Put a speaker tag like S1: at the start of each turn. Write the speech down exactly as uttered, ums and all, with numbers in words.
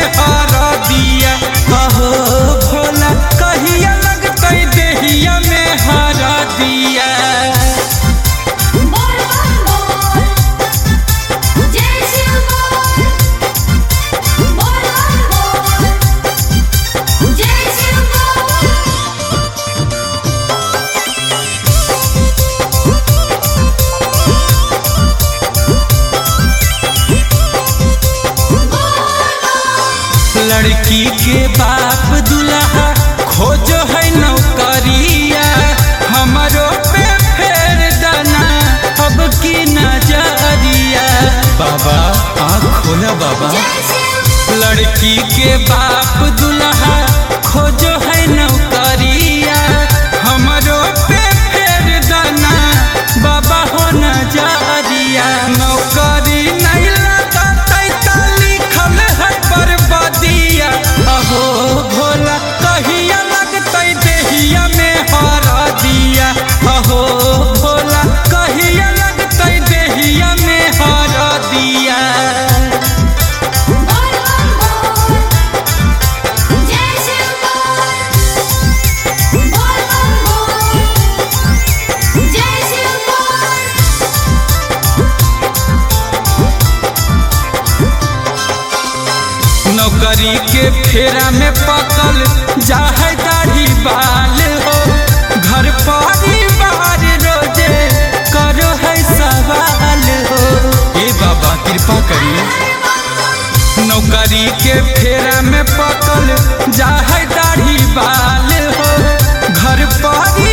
S1: हर दिया अहो भोला कहिया लगतै देहिया में हर दिया। लड़की के बाप दुल्हा खोजो है नौकरिया हमारो पे फेर दाना अब की नजरिया। बाबा आँख खोला बाबा। लड़की के बाप दुल्हा खोजो है नौकरिया हमारो पे फेर दाना बाबा हो नजरिया। नौकरी नहीं लगतै त लिखल है बर्बादिया अहो भोला कहिया लगतै देहिया में हर दिया अहो भोला कहिया लगतै देहिया में हर दिया। नौकरी के फेरा में पकल जाहे दाढ़ी बाल हो घर परिवार रोजे करो है सवाल हो। ए बाबा कृपा करिए। नौकरी के फेरा में पकल जाहे दाढ़ी बाल हो घर परिवार